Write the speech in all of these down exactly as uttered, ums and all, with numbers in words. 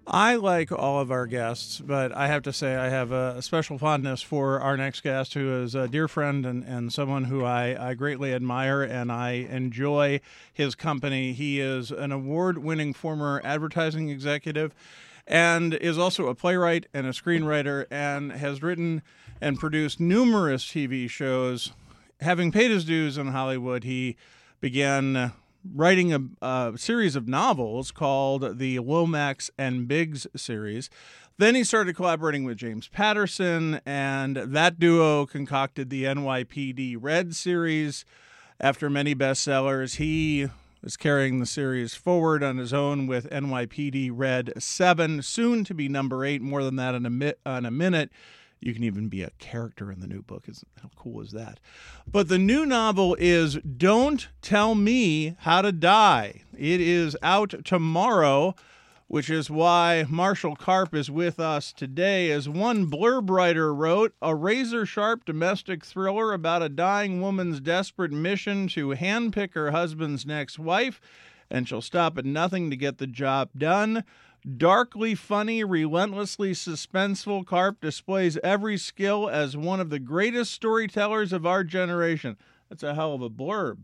I like all of our guests, but I have to say I have a, a special fondness for our next guest, who is a dear friend and, and someone who I, I greatly admire, and I enjoy his company. He is an award-winning former advertising executive and is also a playwright and a screenwriter, and has written and produced numerous T V shows. Having paid his dues in Hollywood, he began writing a, a series of novels called the Lomax and Biggs series. Then he started collaborating with James Patterson, and that duo concocted the N Y P D Red series. After many bestsellers, he is carrying the series forward on his own with N Y P D Red seven, soon to be number eight. More than that in a, mi- in a minute. You can even be a character in the new book. How cool is that? But the new novel is Don't Tell Me How to Die. It is out tomorrow, which is why Marshall Karp is with us today. As one blurb writer wrote, a razor-sharp domestic thriller about a dying woman's desperate mission to handpick her husband's next wife, and she'll stop at nothing to get the job done. Darkly funny, relentlessly suspenseful, Karp displays every skill as one of the greatest storytellers of our generation. That's a hell of a blurb.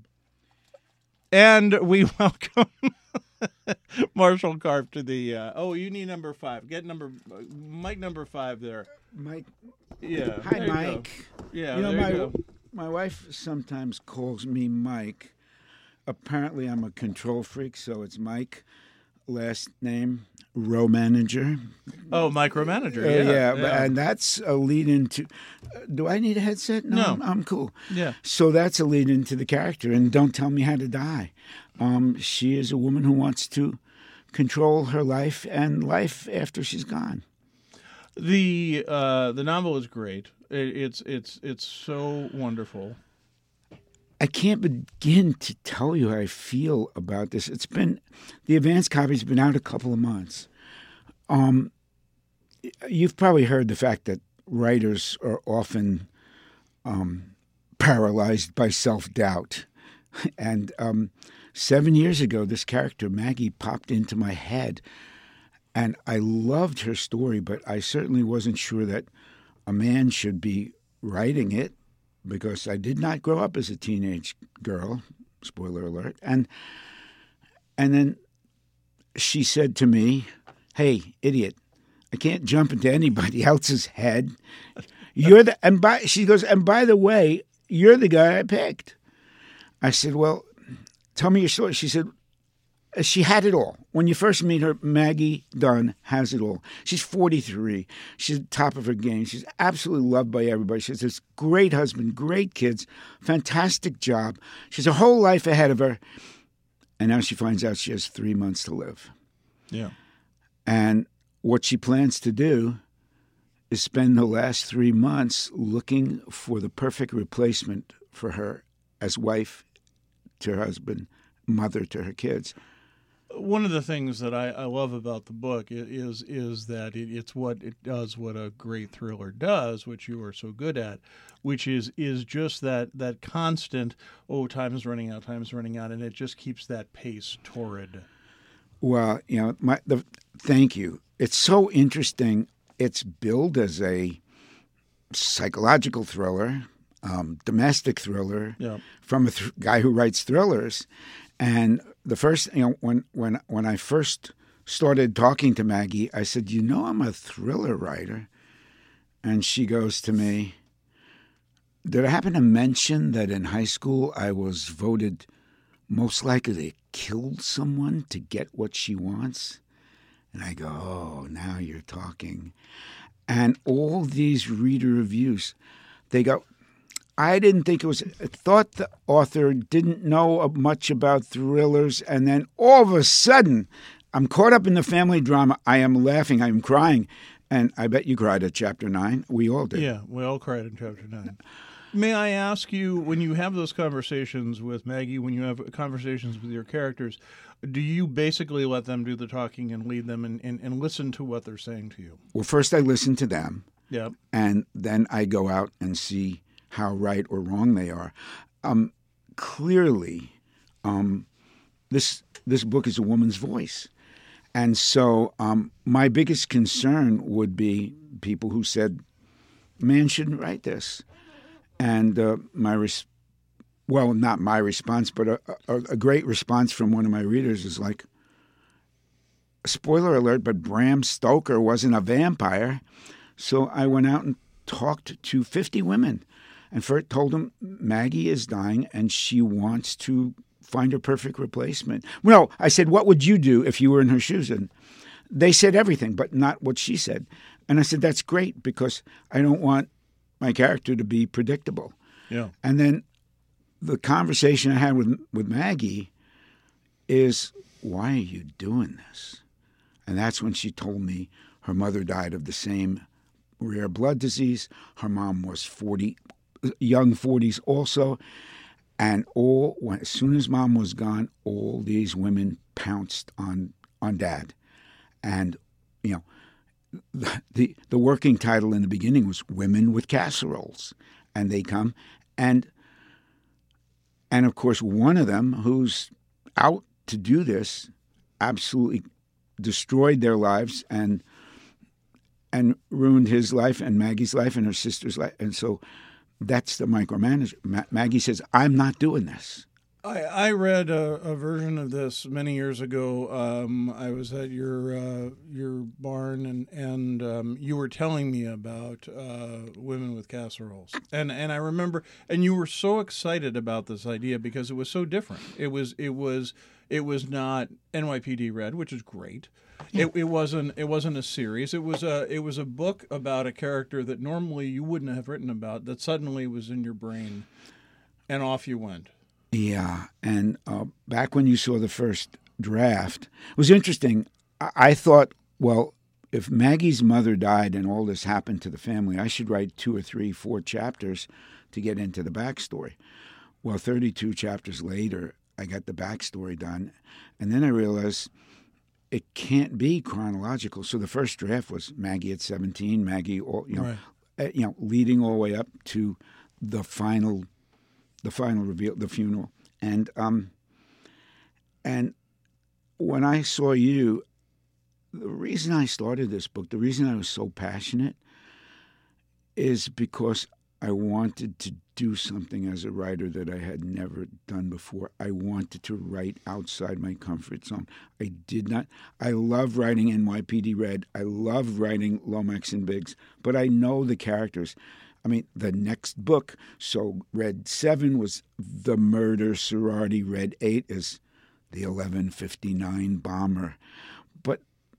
And we welcome Marshall Karp to the... Uh, oh, you need number five. Get number... Uh, Mike number five there. Mike. Yeah. Hi, Mike. You yeah, you know, there my, you go. My wife sometimes calls me Mike. Apparently, I'm a control freak, so it's Mike. Last name, row manager. Oh, micromanager. Uh, Yeah, yeah, yeah. But, and that's a lead into. Uh, do I need a headset? No, No. I'm, I'm cool. Yeah. So that's a lead into the character. And Don't Tell Me How to Die. Um, she is a woman who wants to control her life and life after she's gone. The uh, the novel is great. It, it's it's it's so wonderful. I can't begin to tell you how I feel about this. It's been, the advance copy's been out a couple of months. Um, you've probably heard the fact that writers are often um, paralyzed by self-doubt. And um, seven years ago, this character, Maggie, popped into my head. And I loved her story, but I certainly wasn't sure that a man should be writing it, because I did not grow up as a teenage girl, spoiler alert. And and then she said to me, "Hey, idiot, I can't jump into anybody else's head. You're the," and by, she goes, "and by the way, you're the guy I picked." I said, "Well, tell me your story." She said, she had it all. When you first meet her, Maggie Dunn has it all. She's forty-three. She's at the top of her game. She's absolutely loved by everybody. She has this great husband, great kids, fantastic job. She has a whole life ahead of her. And now she finds out she has three months to live. Yeah. And what she plans to do is spend the last three months looking for the perfect replacement for her as wife to her husband, mother to her kids. One of the things that I, I love about the book is is that it, it's what it does, what a great thriller does, which you are so good at, which is is just that that constant, oh, time is running out, time is running out, and it just keeps that pace torrid. Well, you know, my the thank you. It's so interesting. It's billed as a psychological thriller, um, domestic thriller, yeah. from a th- guy who writes thrillers. And the first, you know, when when when I first started talking to Maggie, I said, "You know, I'm a thriller writer," and she goes to me, "Did I happen to mention that in high school I was voted most likely to kill someone to get what she wants?" And I go, "Oh, now you're talking." And all these reader reviews, they go, I didn't think it was, I thought the author didn't know much about thrillers, and then all of a sudden, I'm caught up in the family drama. I am laughing, I am crying, and I bet you cried at chapter nine. We all did. Yeah, we all cried in chapter nine. May I ask you, when you have those conversations with Maggie, when you have conversations with your characters, do you basically let them do the talking and lead them and, and, and listen to what they're saying to you? Well, first I listen to them, yeah, and then I go out and see how right or wrong they are. Um, clearly, um, this this book is a woman's voice, And so um, my biggest concern would be people who said, man shouldn't write this. And uh, my res- well, not my response, but a, a, a great response from one of my readers is like, spoiler alert, but Bram Stoker wasn't a vampire. So I went out and talked to fifty women and first told them Maggie is dying and she wants to find her perfect replacement. Well, I said, what would you do if you were in her shoes? And they said everything, but not what she said. And I said, that's great because I don't want my character to be predictable. Yeah. And then the conversation I had with with Maggie is, why are you doing this? And that's when she told me her mother died of the same rare blood disease. Her mom was forty, young forties also. And all when, as soon as mom was gone, all these women pounced on on dad. And, you know, the, the the working title in the beginning was Women with Casseroles. And they come and and of course one of them who's out to do this absolutely destroyed their lives and and ruined his life and Maggie's life and her sister's life. And so that's the micromanager. Ma- Maggie says, I'm not doing this. I, I read a, a version of this many years ago. Um, I was at your uh, your barn, and and um, you were telling me about uh, Women with Casseroles, and and I remember, and you were so excited about this idea because it was so different. It was it was it was not N Y P D Red, which is great. Yeah. It, it wasn't it wasn't a series. It was a it was a book about a character that normally you wouldn't have written about, that suddenly was in your brain, and off you went. Yeah, and uh, back when you saw the first draft, it was interesting. I-, I thought, well, if Maggie's mother died and all this happened to the family, I should write two or three, four chapters to get into the backstory. Well, thirty-two chapters later, I got the backstory done, and then I realized it can't be chronological. So the first draft was Maggie at seventeen, Maggie, all, you know, Right. uh, you know, leading all the way up to the final. The final reveal, the funeral, and um, and when I saw you, the reason I started this book, the reason I was so passionate, is because I wanted to do something as a writer that I had never done before. I wanted to write outside my comfort zone. I did not. I love writing N Y P D Red. I love writing Lomax and Biggs, but I know the characters. I mean, the next book, so Red seven was the murder sorority. Red eight is the eleven fifty-nine bomber. But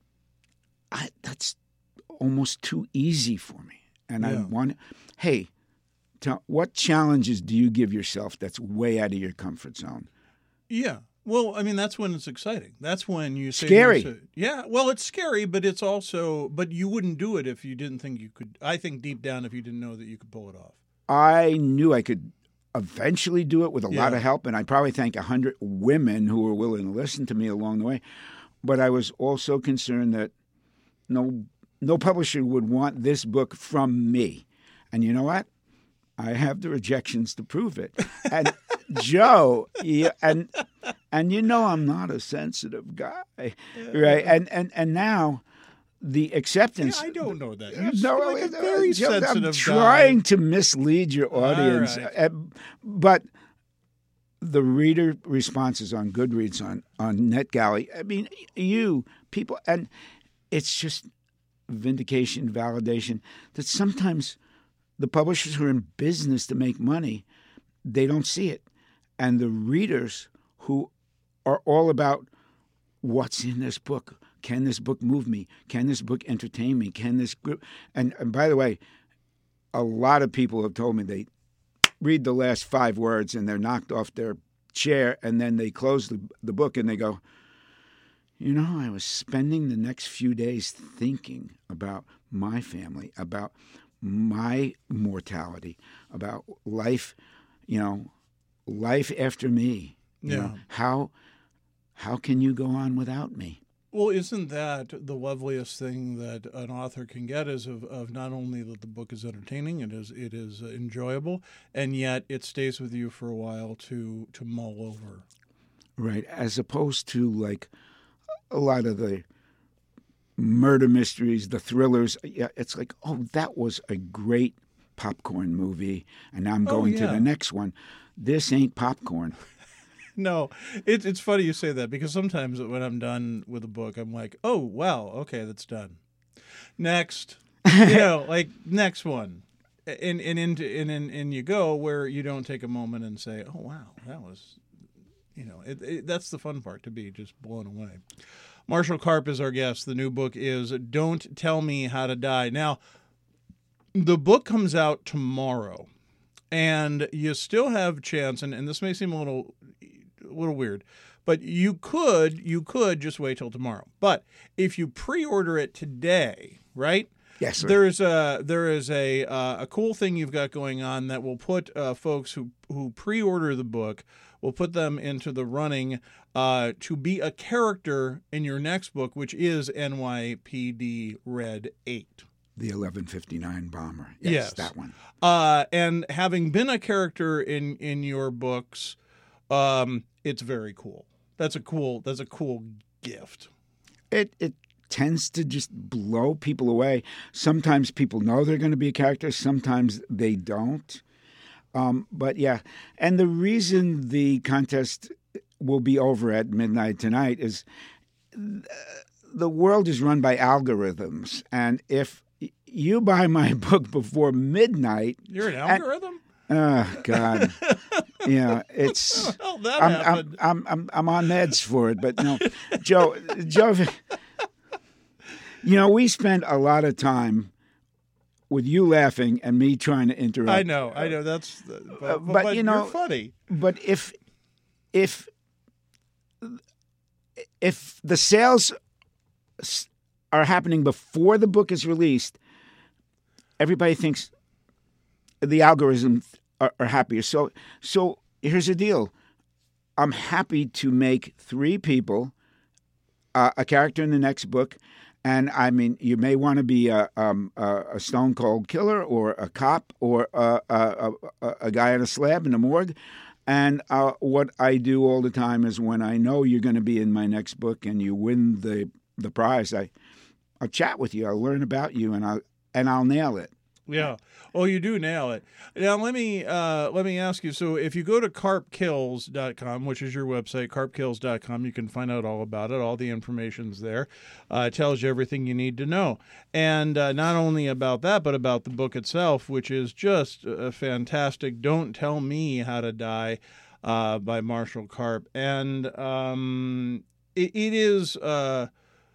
I, that's almost too easy for me. And Yeah. I want, hey, tell, what challenges do you give yourself that's way out of your comfort zone? Yeah. Well, I mean, that's when it's exciting. That's when you say... Scary. To, yeah, well, it's scary, but it's also... But you wouldn't do it if you didn't think you could... I think deep down, if you didn't know that you could pull it off. I knew I could eventually do it with a Yeah. lot of help, and I probably thank a hundred women who were willing to listen to me along the way. But I was also concerned that no no publisher would want this book from me. And you know what? I have the rejections to prove it. And Joe, yeah, and and you know I'm not a sensitive guy, right? And and and now the acceptance. Yeah, I don't know that. You No, seem like a uh, very Joe, sensitive I'm guy. trying to mislead your audience, right. uh, but the reader responses on Goodreads, on on NetGalley. I mean, you people, and it's just vindication, validation that sometimes the publishers who are in business to make money, they don't see it. And the readers who are all about what's in this book. Can this book move me? Can this book entertain me? Can this group? And, and by the way, a lot of people have told me they read the last five words and they're knocked off their chair, and then they close the, the book and they go, you know, I was spending the next few days thinking about my family, about my mortality, about life, you know, life after me. You Yeah. know, how how can you go on without me? Well, isn't that the loveliest thing that an author can get, is of, of not only that the book is entertaining, it is it is enjoyable, and yet it stays with you for a while to to mull over. Right, as opposed to like a lot of the murder mysteries, the thrillers. Yeah, it's like, oh, that was a great popcorn movie, and now I'm going oh, yeah. to the next one. This ain't popcorn. No, it, it's funny you say that because sometimes when I'm done with a book, I'm like, oh, wow, okay, that's done. Next, you know, like next one. And and into and, and and you go where you don't take a moment and say, oh, wow, that was, you know, it, it, that's the fun part, to be just blown away. Marshall Karp is our guest. The new book is Don't Tell Me How to Die. Now, the book comes out tomorrow, and you still have a chance, and, and this may seem a little a little weird, but you could you could just wait till tomorrow. But if you pre-order it today, right? Yes, sir. There's a there is a uh, a cool thing you've got going on that will put uh, folks who who pre-order the book, will put them into the running uh, to be a character in your next book, which is N Y P D Red eight. The eleven fifty-nine bomber. Yes, Yes. that one. Uh, and having been a character in in your books, um, it's very cool. That's a cool that's a cool gift. It it tends to just blow people away. Sometimes people know they're going to be a character. Sometimes they don't. Um, but yeah, and the reason the contest will be over at midnight tonight is the world is run by algorithms, and if you buy my book before midnight, You're an algorithm? oh God, yeah, it's. Well, that I'm, happened. I'm, I'm, I'm, I'm on meds for it, but no, Joe, Joe, you know, we spend a lot of time with you laughing and me trying to interrupt. I know, I know. That's, but, Uh, but, but, but you know- you're funny. But if, if, if the sales s- are happening before the book is released, everybody thinks the algorithms are, are happier. So, so here's the deal. I'm happy to make three people uh, a character in the next book. And I mean, you may want to be a, um, a, a stone cold killer or a cop or a, a, a, a guy on a slab in the morgue. And uh, what I do all the time is when I know you're going to be in my next book and you win the the prize, I I'll chat with you. I'll learn about you, and I'll and I'll nail it. Yeah. Oh, you do nail it. Now let me uh, let me ask you. So if you go to carp kills dot com, which is your website, carp kills dot com, you can find out all about it. All the information's there. Uh, it tells you everything you need to know, and uh, not only about that, but about the book itself, which is just uh, fantastic. Don't Tell Me How to Die uh, by Marshall Karp, and um, it, it is. Uh,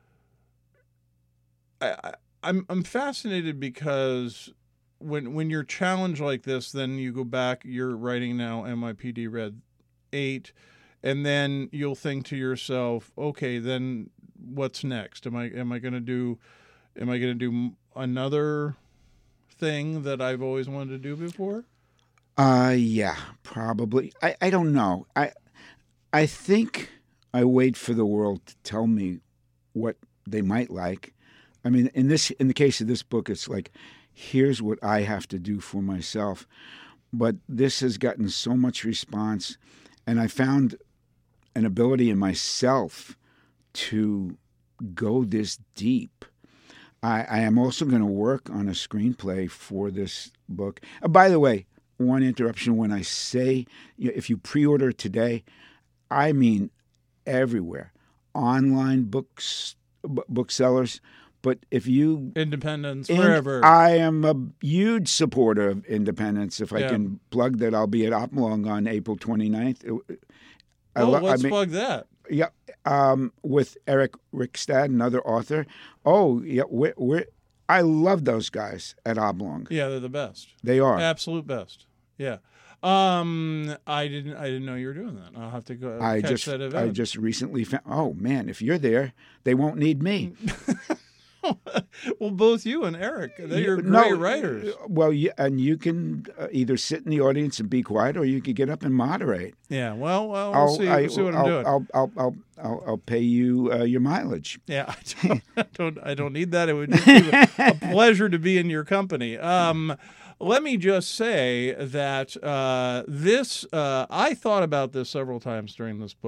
I, I, I'm I'm fascinated because when when you're challenged like this, then you go back. You're writing now N Y P D Red eight, and then you'll think to yourself, okay, then what's next? Am I am I going to do? Am I going to do another thing that I've always wanted to do before? Uh yeah, probably. I, I don't know. I I think I wait for the world to tell me what they might like. I mean, in this in the case of this book, it's like, here's what I have to do for myself. But this has gotten so much response, and I found an ability in myself to go this deep. I, I am also going to work on a screenplay for this book. Uh, by the way, one interruption. When I say, you know, if you pre-order today, I mean everywhere. Online books, b- booksellers. But if you Independence, and wherever. I am a huge supporter of independence. If I Yeah. can plug that, I'll be at Oplong on April twenty-ninth. I oh, lo- let's I mean, plug that. yeah, um, with Eric Rickstad, another author. Oh, yeah, we're, we're, I love those guys at Oblong. Yeah, they're the best. They are. Absolute best. Yeah. Um, I didn't. I didn't know you were doing that. I'll have to go I catch just, that I event. just recently found. Oh man, if you're there, they won't need me. Well, both you and Eric, they're You- great no, writers. Well, you, and you can uh, either sit in the audience and be quiet, or you can get up and moderate. Yeah. Well, well, we'll I'll, see. I, we'll see what I'll, I'm doing. I'll, I'll, I'll, I'll, I'll pay you uh, your mileage. Yeah, I don't, I don't. I don't need that. It would just be a pleasure to be in your company. Um, let me just say that uh, this. Uh, I thought about this several times during this book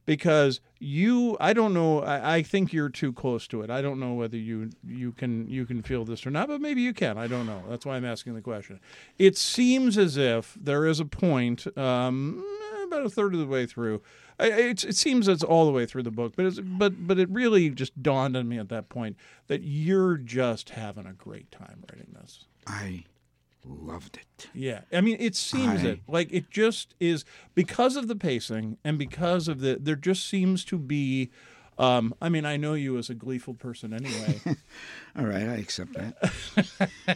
because you, I don't know, I, I think you're too close to it. I don't know whether you you can you can feel this or not, but maybe you can. I don't know. That's why I'm asking the question. It seems as if there is a point, um, about a third of the way through. I, it, it seems it's all the way through the book, but it's, but but it really just dawned on me at that point that you're just having a great time writing this. I loved it. Yeah. I mean, it seems I... it. Like, it just is, because of the pacing and because of the, there just seems to be, um, I mean, I know you as a gleeful person anyway. All right, I accept that.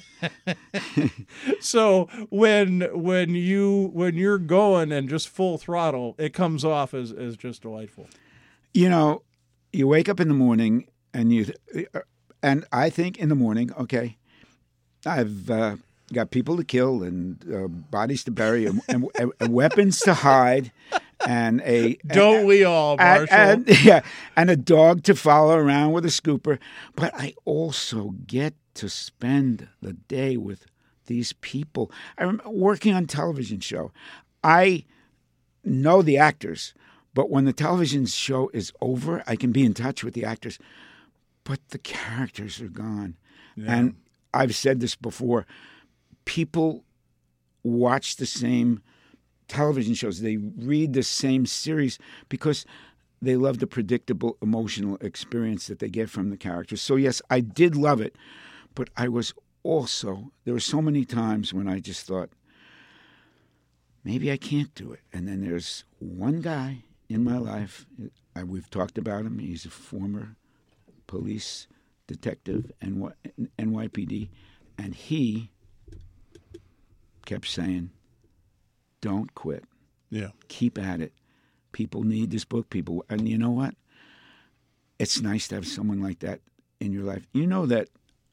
So when when you when you're going and just full throttle, it comes off as, as just delightful. You know, you wake up in the morning and you, and I think in the morning, okay, I've uh, got people to kill and uh, bodies to bury and, and, and weapons to hide, and a don't and, we all, Marshall? And, and, yeah, and a dog to follow around with a scooper. But I also get to spend the day with these people. I remember working on a television show. I know the actors, but when the television show is over, I can be in touch with the actors, but the characters are gone. Yeah. And I've said this before. People watch the same television shows. They read the same series because they love the predictable emotional experience that they get from the characters. So, yes, I did love it, but I was also, there were so many times when I just thought, maybe I can't do it. And then there's one guy in my life, I, we've talked about him, he's a former police detective in N Y P D, and he kept saying, don't quit. Yeah. Keep at it. People need this book. People, and you know what? It's nice to have someone like that in your life. You know that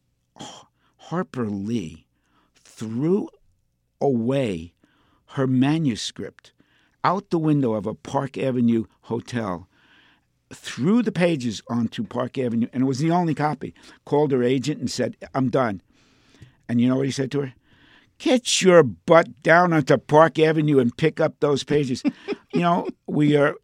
Harper Lee threw away her manuscript out the window of a Park Avenue hotel, threw the pages onto Park Avenue, and it was the only copy, called her agent and said, I'm done. And you know what he said to her? Get your butt down onto Park Avenue and pick up those pages. You know, we are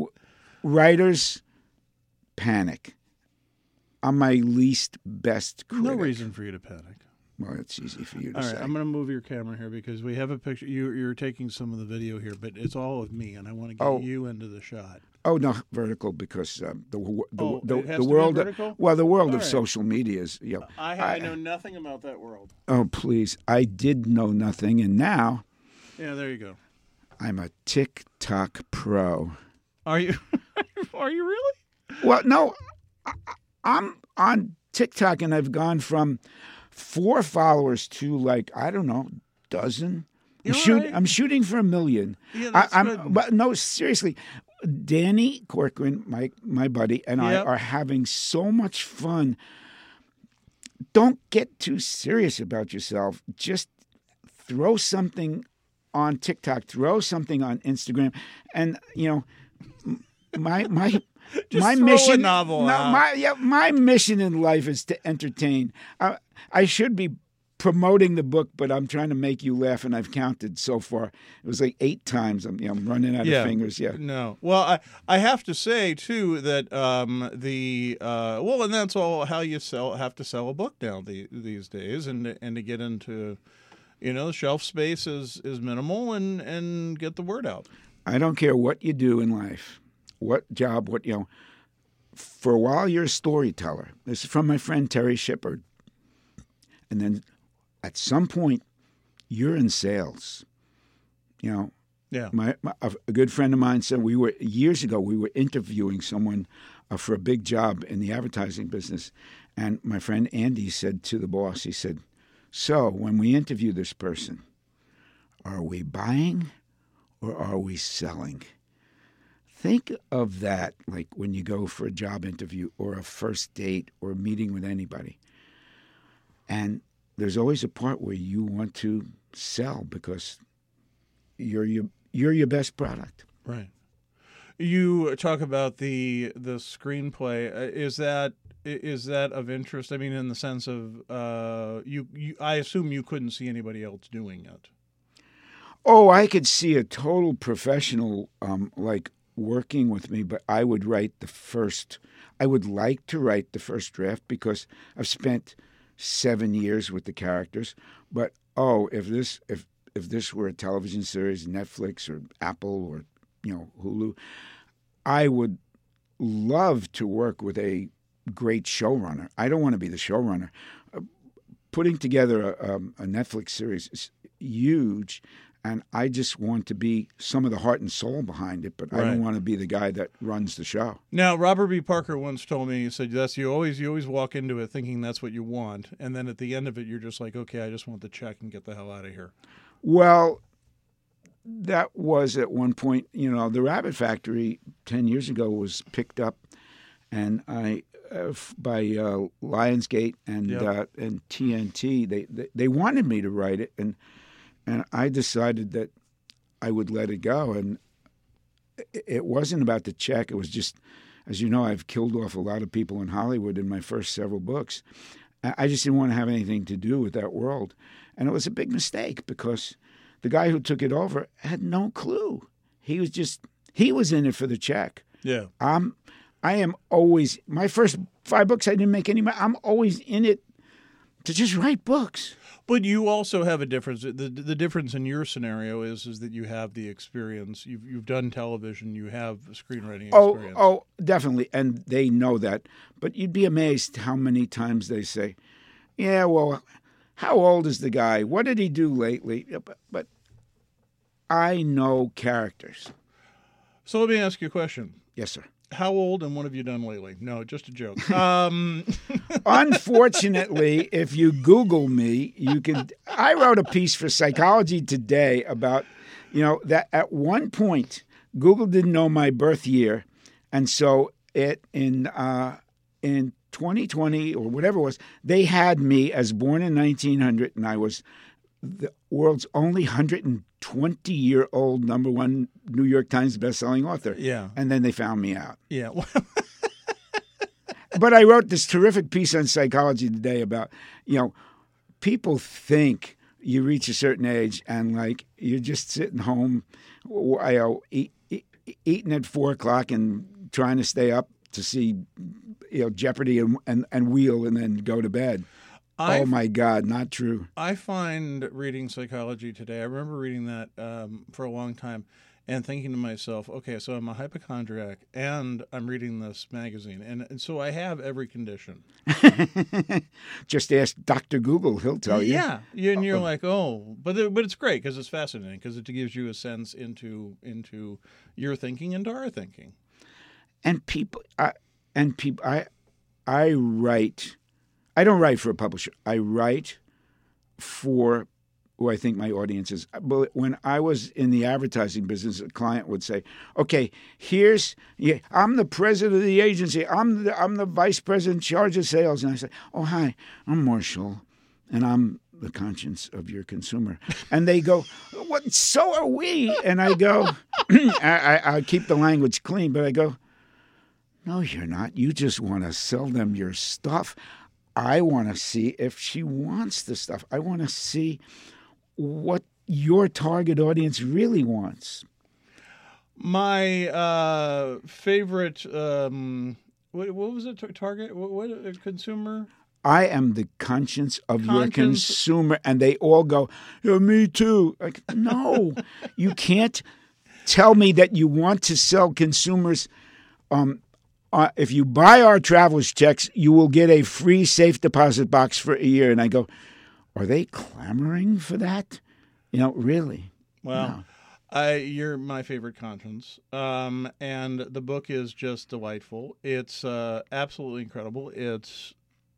writers panic. I'm my least best critic. No reason for you to panic. Well, it's easy for you to all say. Right, I'm going to move your camera here because we have a picture. You, you're taking some of the video here, but it's all of me, and I want to get oh. you into the shot. Oh no, vertical because um, the the oh, the, it has the to world. Be vertical? Well, the world all of right. social media is. You know, I, I, I know nothing about that world. Oh please, I did know nothing, and now. Yeah, there you go. I'm a TikTok pro. Are you? Are you really? Well, no, I, I'm on TikTok, and I've gone from four followers to like I don't know, dozen. I'm, shoot, right. I'm shooting for a million. Yeah, that's I, I'm, good. But no, seriously, Danny Corcoran, my my buddy, and yep. I are having so much fun. Don't get too serious about yourself. Just throw something on TikTok, throw something on Instagram, and you know, my my Just my throw mission. a novel no, out. my yeah, my mission in life is to entertain. I, I should be promoting the book, but I'm trying to make you laugh, and I've counted so far. It was like eight times. I'm, you know, I'm running out yeah. of fingers. Yeah. No. Well, I I have to say too that um, the uh, well, and that's all how you sell have to sell a book now the, these days, and and to get into, you know, the shelf space is is minimal, and and get the word out. I don't care what you do in life, what job, what you know. For a while, you're a storyteller. This is from my friend Terry Shepard, and then. At some point, you're in sales. You know, yeah. My, my a good friend of mine said we were years ago. We were interviewing someone uh, for a big job in the advertising business, and my friend Andy said to the boss, he said, "So when we interview this person, are we buying or are we selling?" Think of that, like when you go for a job interview or a first date or a meeting with anybody, and there's always a part where you want to sell because you're your you're your best product. Right. You talk about the the screenplay. Is that is that of interest? I mean, in the sense of uh, you, you. I assume you couldn't see anybody else doing it. Oh, I could see a total professional, um, like working with me, but I would write the first. I would like to write the first draft because I've spent seven years with the characters. But oh, if this if if this were a television series, Netflix or Apple or you know Hulu, I would love to work with a great showrunner. I don't want to be the showrunner. Uh, putting together a, um, a Netflix series is huge. And I just want to be some of the heart and soul behind it, but right. I don't want to be the guy that runs the show. Now, Robert B. Parker once told me, he said, "That's you always you always walk into it thinking that's what you want, and then at the end of it, you're just like, okay, I just want the check and get the hell out of here." Well, that was at one point, you know, the Rabbit Factory ten years ago was picked up, and I uh, by uh, Lionsgate and yep. uh, and T N T. They, they they wanted me to write it, and. And I decided that I would let it go. And it wasn't about the check. It was just, as you know, I've killed off a lot of people in Hollywood in my first several books. I just didn't want to have anything to do with that world. And it was a big mistake because the guy who took it over had no clue. He was just, he was in it for the check. Yeah. I'm, I am always, my first five books, I didn't make any money. I'm always in it to just write books. But you also have a difference. The the difference in your scenario is is that you have the experience. You've you've done television. You have screenwriting experience. Oh, oh, definitely, and they know that. But you'd be amazed how many times they say, "Yeah, well, how old is the guy? What did he do lately?" But, but I know characters. So let me ask you a question. Yes, sir. How old and what have you done lately? No, just a joke. Um... Unfortunately, if you Google me, you can. I wrote a piece for Psychology Today about, you know, that at one point Google didn't know my birth year, and so it in uh, in twenty twenty or whatever it was, they had me as born in nineteen hundred, and I was the world's only one hundred twenty-year-old number one New York Times bestselling author. Yeah. And then they found me out. Yeah. But I wrote this terrific piece on Psychology Today about, you know, people think you reach a certain age and, like, you're just sitting home, you know, eat, eat, eating at four o'clock and trying to stay up to see, you know, Jeopardy and, and, and Wheel and then go to bed. I've, oh, my God, not true. I find reading Psychology Today, I remember reading that um, for a long time and thinking to myself, okay, so I'm a hypochondriac and I'm reading this magazine. And, and so I have every condition. Just ask Doctor Google. He'll tell you. Yeah. And you're like, oh, but it, but it's great because it's fascinating because it gives you a sense into into your thinking and our thinking. And people, I, and people, I, I write... I don't write for a publisher. I write for who I think my audience is. But when I was in the advertising business, a client would say, "Okay, here's yeah, I'm the president of the agency. I'm the I'm the vice president in charge of sales." And I say, "Oh, hi, I'm Marshall, and I'm the conscience of your consumer." And they go, "What? So are we?" And I go, I, I, I keep the language clean, but I go, "No, you're not. You just want to sell them your stuff." I want to see if she wants the stuff. I want to see what your target audience really wants. My uh, favorite, um, what, what was it, target? What, what uh, consumer? I am the conscience of Conscience. your consumer. And they all go, yeah, me too. Like, no, you can't tell me that you want to sell consumers um Uh, if you buy our traveler's checks, you will get a free safe deposit box for a year. And I go, are they clamoring for that? You know, really? Well, no. I, you're my favorite conscience. Um, and the book is just delightful. It's uh, absolutely incredible. It's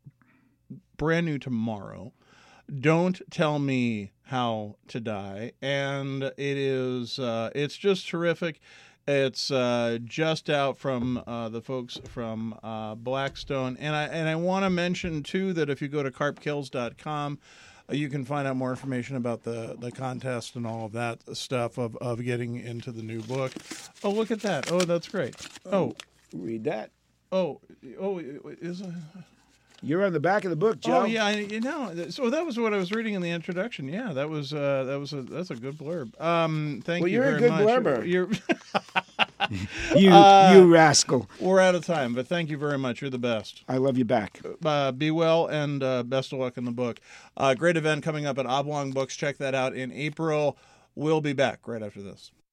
brand new tomorrow. Don't Tell Me How to Die. And it is, uh, it's just terrific. It's uh, just out from uh, the folks from uh, Blackstone. And I and I want to mention, too, that if you go to carp kills dot com, uh, you can find out more information about the, the contest and all of that stuff of, of getting into the new book. Oh, look at that. Oh, that's great. Oh. Read that. Oh, oh, is uh... You're on the back of the book, Joe. Oh yeah, I, you know. So that was what I was reading in the introduction. Yeah, that was uh, that was a that's a good blurb. Um, thank well, you you're very a good much. blurber. You're you, Uh, you rascal. We're out of time, but thank you very much. You're the best. I love you back. Uh, be well, and uh, best of luck in the book. Uh, great event coming up at Oblong Books. Check that out in April. We'll be back right after this.